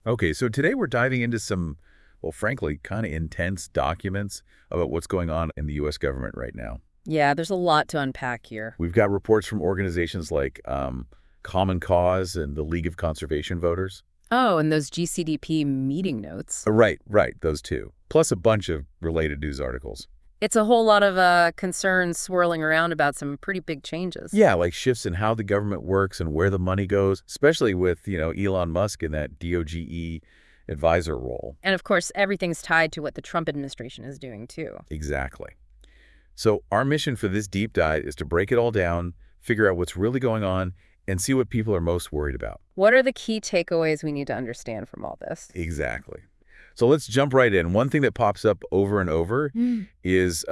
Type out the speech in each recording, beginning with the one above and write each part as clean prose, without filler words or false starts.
Okay, so today we're diving into some, well, frankly, kind of intense documents about what's going on in the U.S. government right now. Yeah, there's a lot to unpack here. We've got reports from organizations like Common Cause and the League of Conservation Voters. Oh, and those GCDP meeting notes. Right, those two. Plus a bunch of related news articles. It's a whole lot of concerns swirling around about some pretty big changes. Yeah, like shifts in how the government works and where the money goes, especially with, Elon Musk in that DOGE advisor role. And of course, everything's tied to what the Trump administration is doing, too. Exactly. So our mission for this deep dive is to break it all down, figure out what's really going on, and see what people are most worried about. What are the key takeaways we need to understand from all this? Exactly. So let's jump right in. One thing that pops up over and over is,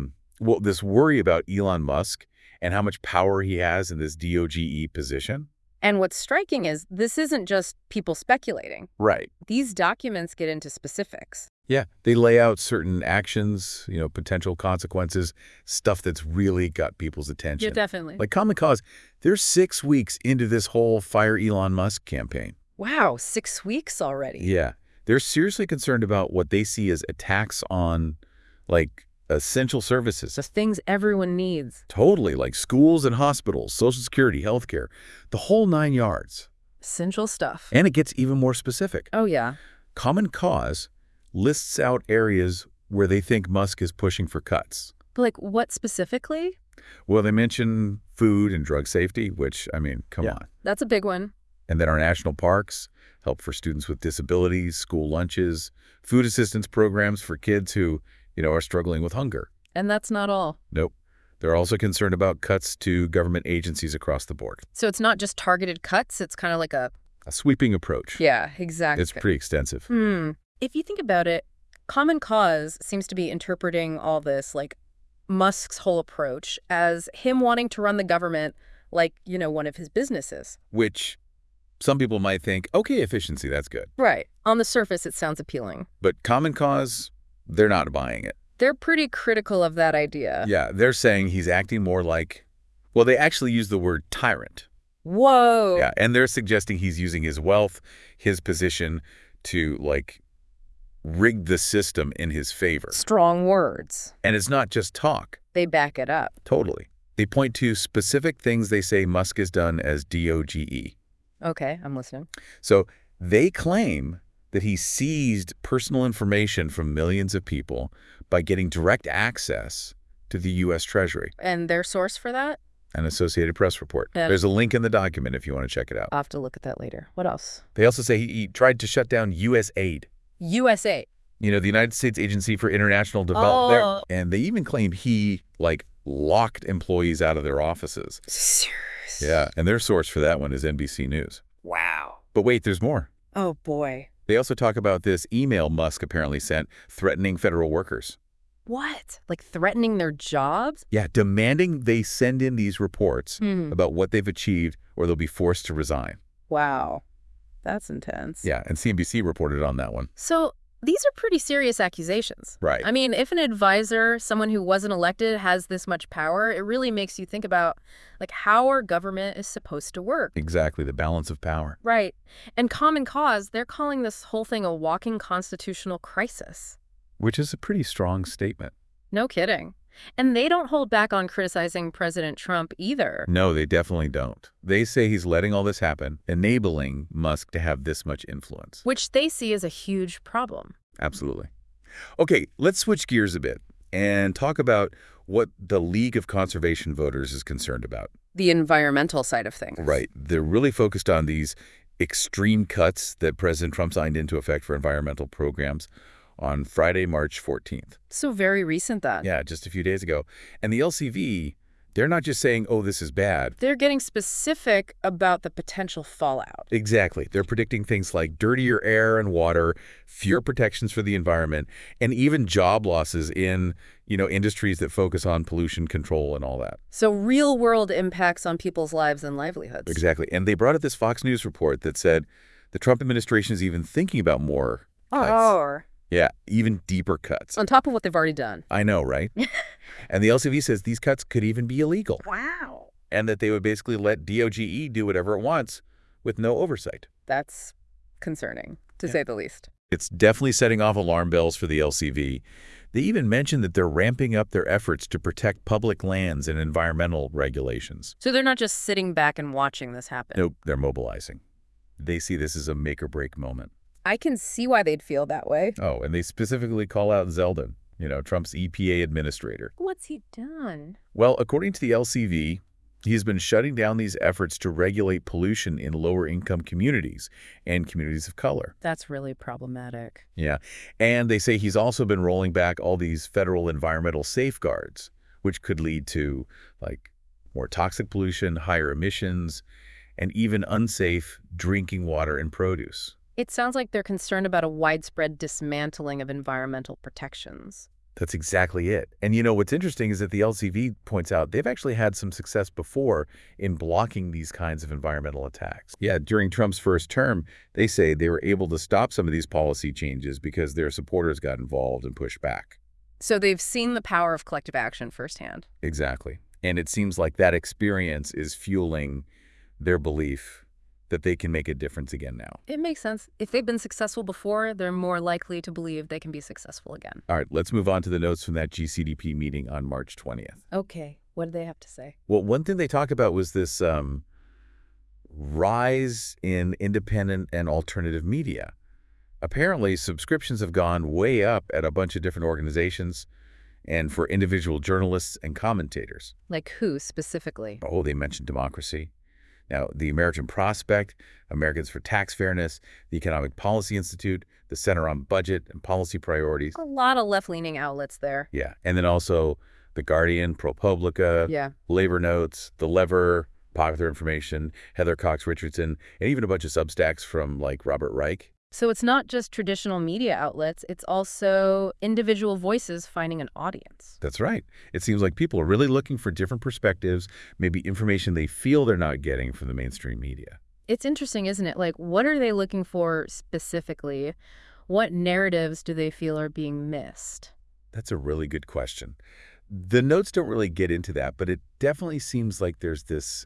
this worry about Elon Musk and how much power he has in this DOGE position. And what's striking is this isn't just people speculating. Right. These documents get into specifics. Yeah, they lay out certain actions, potential consequences, stuff that's really got people's attention. Yeah, definitely. Like Common Cause, they're 6 weeks into this whole Fire Elon Musk campaign. Wow, 6 weeks already. Yeah, they're seriously concerned about what they see as attacks on, like, essential services. The things everyone needs. Totally, like schools and hospitals, Social Security, healthcare, the whole 9 yards. Essential stuff. And it gets even more specific. Oh, yeah. Common Cause lists out areas where they think Musk is pushing for cuts. But like what specifically? Well, they mention food and drug safety, which, I mean, come on. That's a big one. And then our national parks, help for students with disabilities, school lunches, food assistance programs for kids who, are struggling with hunger. And that's not all. Nope. They're also concerned about cuts to government agencies across the board. So it's not just targeted cuts, it's kind of like a sweeping approach. Yeah, exactly. It's pretty extensive. If you think about it, Common Cause seems to be interpreting all this, like Musk's whole approach, as him wanting to run the government like, one of his businesses. Which some people might think, okay, efficiency, that's good. Right. On the surface, it sounds appealing. But Common Cause, they're not buying it. They're pretty critical of that idea. Yeah, they're saying he's acting more like, well, they actually use the word tyrant. Whoa. Yeah, and they're suggesting he's using his wealth, his position to, rig the system in his favor. Strong words. And it's not just talk. They back it up. Totally. They point to specific things they say Musk has done as DOGE. Okay, I'm listening. So they claim that he seized personal information from millions of people by getting direct access to the U.S. Treasury. And their source for that? An Associated Press report. There's a link in the document if you want to check it out. I'll have to look at that later. What else? They also say he tried to shut down USAID. USA. The United States Agency for International Development. Oh. And they even claim he, locked employees out of their offices. Serious? Yeah, and their source for that one is NBC News. Wow. But wait, there's more. Oh, boy. They also talk about this email Musk apparently sent threatening federal workers. What? Like threatening their jobs? Yeah, demanding they send in these reports about what they've achieved or they'll be forced to resign. Wow. That's intense. Yeah, and CNBC reported on that one. So these are pretty serious accusations. Right. I mean, if an advisor, someone who wasn't elected, has this much power, it really makes you think about, how our government is supposed to work. Exactly, the balance of power. Right. And Common Cause, they're calling this whole thing a walking constitutional crisis. Which is a pretty strong statement. No kidding. And they don't hold back on criticizing President Trump either. No, they definitely don't. They say he's letting all this happen, enabling Musk to have this much influence. Which they see as a huge problem. Absolutely. Okay, let's switch gears a bit and talk about what the League of Conservation Voters is concerned about. The environmental side of things. Right. They're really focused on these extreme cuts that President Trump signed into effect for environmental programs on Friday, March 14th. So very recent then. Yeah, just a few days ago. And the LCV, they're not just saying, oh, this is bad. They're getting specific about the potential fallout. Exactly. They're predicting things like dirtier air and water, fewer protections for the environment, and even job losses in, industries that focus on pollution control and all that. So real-world impacts on people's lives and livelihoods. Exactly. And they brought up this Fox News report that said the Trump administration is even thinking about more cuts. Yeah, even deeper cuts. On top of what they've already done. I know, right? And the LCV says these cuts could even be illegal. Wow. And that they would basically let DOGE do whatever it wants with no oversight. That's concerning. to say the least. It's definitely setting off alarm bells for the LCV. They even mentioned that they're ramping up their efforts to protect public lands and environmental regulations. So they're not just sitting back and watching this happen. Nope, they're mobilizing. They see this as a make-or-break moment. I can see why they'd feel that way. Oh, and they specifically call out Zeldin, Trump's EPA administrator. What's he done? Well, according to the LCV, he's been shutting down these efforts to regulate pollution in lower-income communities and communities of color. That's really problematic. Yeah, and they say he's also been rolling back all these federal environmental safeguards, which could lead to, like, more toxic pollution, higher emissions, and even unsafe drinking water and produce. It sounds like they're concerned about a widespread dismantling of environmental protections. That's exactly it. And what's interesting is that the LCV points out they've actually had some success before in blocking these kinds of environmental attacks. Yeah, during Trump's first term, they say they were able to stop some of these policy changes because their supporters got involved and pushed back. So they've seen the power of collective action firsthand. Exactly. And it seems like that experience is fueling their belief that they can make a difference again now. It makes sense. If they've been successful before, they're more likely to believe they can be successful again. All right, let's move on to the notes from that GCDP meeting on March 20th. Okay, what did they have to say? Well, one thing they talk about was this rise in independent and alternative media. Apparently, subscriptions have gone way up at a bunch of different organizations and for individual journalists and commentators. Like who specifically? Oh, they mentioned Democracy. Now, the American Prospect, Americans for Tax Fairness, the Economic Policy Institute, the Center on Budget and Policy Priorities. A lot of left-leaning outlets there. Yeah, and then also The Guardian, ProPublica, Yeah. Labor Notes, The Lever, Popular Information, Heather Cox Richardson, and even a bunch of Substacks from, like, Robert Reich. So it's not just traditional media outlets, it's also individual voices finding an audience. That's right. It seems like people are really looking for different perspectives, maybe information they feel they're not getting from the mainstream media. It's interesting, isn't it? Like, what are they looking for specifically? What narratives do they feel are being missed? That's a really good question. The notes don't really get into that, but it definitely seems like there's this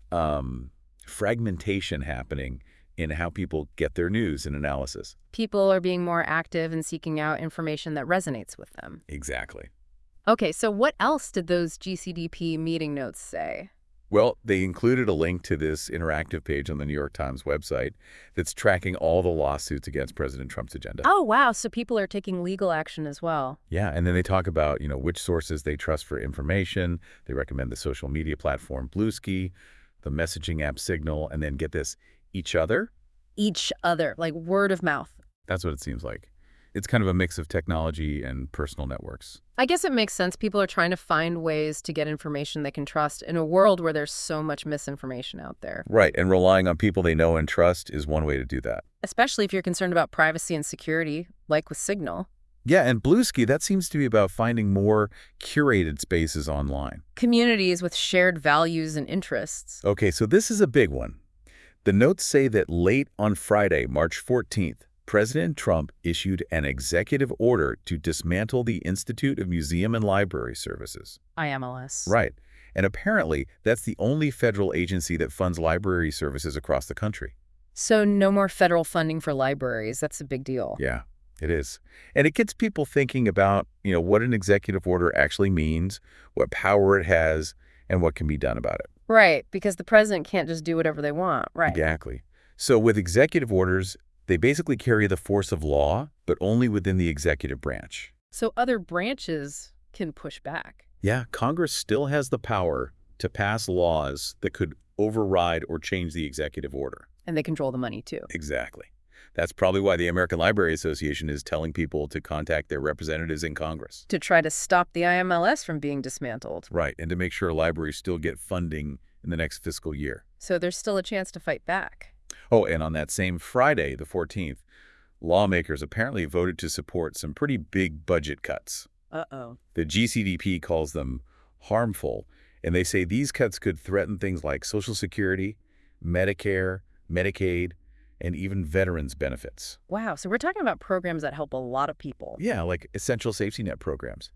fragmentation happening in how people get their news and analysis. People are being more active and seeking out information that resonates with them. Exactly. Okay, so what else did those GCDP meeting notes say? Well, they included a link to this interactive page on the New York Times website that's tracking all the lawsuits against President Trump's agenda. Oh, wow. So people are taking legal action as well. Yeah, and then they talk about, which sources they trust for information. They recommend the social media platform Bluesky, the messaging app Signal, and then get this, each other? Each other, like word of mouth. That's what it seems like. It's kind of a mix of technology and personal networks. I guess it makes sense. People are trying to find ways to get information they can trust in a world where there's so much misinformation out there. Right, and relying on people they know and trust is one way to do that. Especially if you're concerned about privacy and security, like with Signal. Yeah, and Bluesky, that seems to be about finding more curated spaces online. Communities with shared values and interests. Okay, so this is a big one. The notes say that late on Friday, March 14th, President Trump issued an executive order to dismantle the Institute of Museum and Library Services. IMLS. Right. And apparently, that's the only federal agency that funds library services across the country. So no more federal funding for libraries. That's a big deal. Yeah, it is. And it gets people thinking about, what an executive order actually means, what power it has, and what can be done about it. Right, because the president can't just do whatever they want, right? Exactly. So with executive orders, they basically carry the force of law, but only within the executive branch. So other branches can push back. Yeah, Congress still has the power to pass laws that could override or change the executive order. And they control the money, too. Exactly. That's probably why the American Library Association is telling people to contact their representatives in Congress. To try to stop the IMLS from being dismantled. Right, and to make sure libraries still get funding in the next fiscal year. So there's still a chance to fight back. Oh, and on that same Friday, the 14th, lawmakers apparently voted to support some pretty big budget cuts. Uh-oh. The GCDP calls them harmful, and they say these cuts could threaten things like Social Security, Medicare, Medicaid, and even veterans benefits. Wow, so we're talking about programs that help a lot of people. Yeah, like essential safety net programs.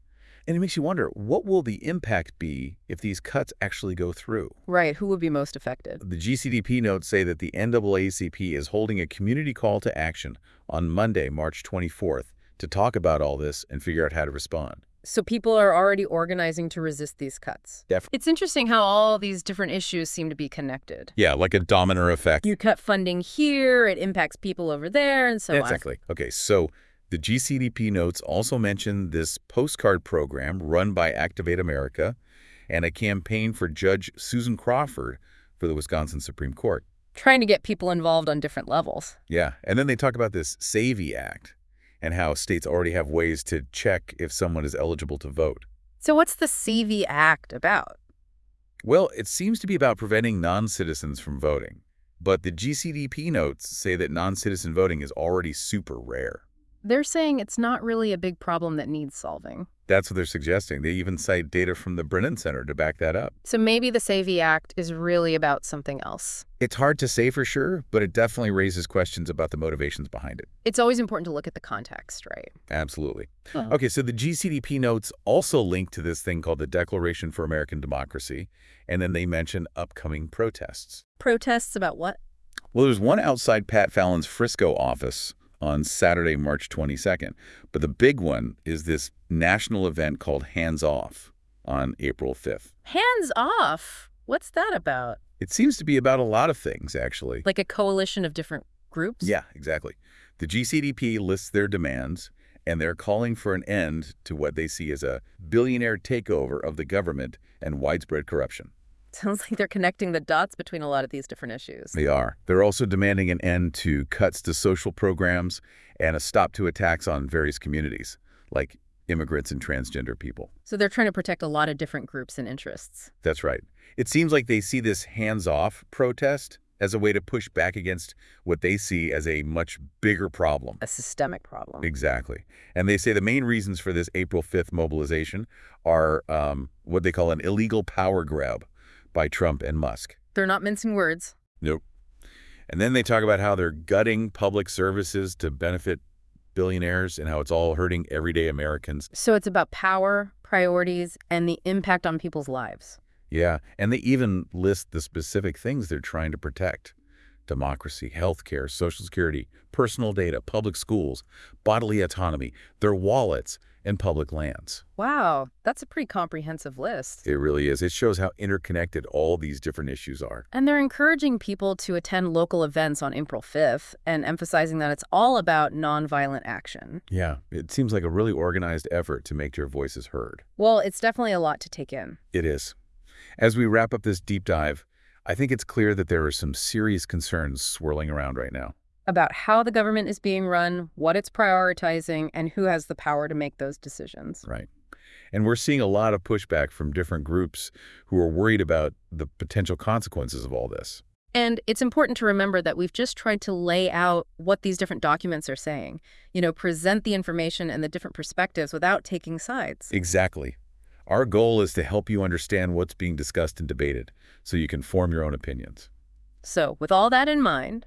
And it makes you wonder, what will the impact be if these cuts actually go through? Right, who would be most affected? The GCDP notes say that the NAACP is holding a community call to action on Monday, March 24th, to talk about all this and figure out how to respond. So people are already organizing to resist these cuts. Definitely. It's interesting how all these different issues seem to be connected. Yeah, like a domino effect. You cut funding here, it impacts people over there, and so on. Exactly. Okay, so the GCDP notes also mention this postcard program run by Activate America and a campaign for Judge Susan Crawford for the Wisconsin Supreme Court. Trying to get people involved on different levels. Yeah, and then they talk about this SAVE Act and how states already have ways to check if someone is eligible to vote. So what's the SAVE Act about? Well, it seems to be about preventing non-citizens from voting. But the GCDP notes say that non-citizen voting is already super rare. They're saying it's not really a big problem that needs solving. That's what they're suggesting. They even cite data from the Brennan Center to back that up. So maybe the SAVE Act is really about something else. It's hard to say for sure, but it definitely raises questions about the motivations behind it. It's always important to look at the context, right? Absolutely. Huh. Okay, so the GCDP notes also link to this thing called the Declaration for American Democracy, and then they mention upcoming protests. Protests about what? Well, there's one outside Pat Fallon's Frisco office on Saturday, March 22nd. But the big one is this national event called Hands Off on April 5th. Hands off? What's that about? It seems to be about a lot of things, actually. Like a coalition of different groups? Yeah, exactly. The GCDP lists their demands, and they're calling for an end to what they see as a billionaire takeover of the government and widespread corruption. Sounds like they're connecting the dots between a lot of these different issues. They are. They're also demanding an end to cuts to social programs and a stop to attacks on various communities, like immigrants and transgender people. So they're trying to protect a lot of different groups and interests. That's right. It seems like they see this hands-off protest as a way to push back against what they see as a much bigger problem. A systemic problem. Exactly. And they say the main reasons for this April 5th mobilization are what they call an illegal power grab by Trump and Musk. They're not mincing words. Nope. And then they talk about how they're gutting public services to benefit billionaires and how it's all hurting everyday Americans. So it's about power, priorities, and the impact on people's lives. Yeah, and they even list the specific things they're trying to protect. Democracy, healthcare, Social Security, personal data, public schools, bodily autonomy, their wallets, and public lands. Wow, that's a pretty comprehensive list. It really is. It shows how interconnected all these different issues are. And they're encouraging people to attend local events on April 5th and emphasizing that it's all about nonviolent action. Yeah, it seems like a really organized effort to make your voices heard. Well, it's definitely a lot to take in. It is. As we wrap up this deep dive, I think it's clear that there are some serious concerns swirling around right now. About how the government is being run, what it's prioritizing, and who has the power to make those decisions. Right. And we're seeing a lot of pushback from different groups who are worried about the potential consequences of all this. And it's important to remember that we've just tried to lay out what these different documents are saying. You know, present the information and the different perspectives without taking sides. Exactly. Our goal is to help you understand what's being discussed and debated so you can form your own opinions. So, with all that in mind,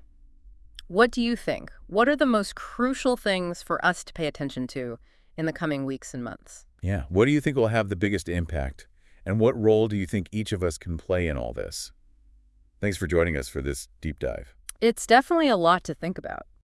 what do you think? What are the most crucial things for us to pay attention to in the coming weeks and months? Yeah. What do you think will have the biggest impact? And what role do you think each of us can play in all this? Thanks for joining us for this deep dive. It's definitely a lot to think about.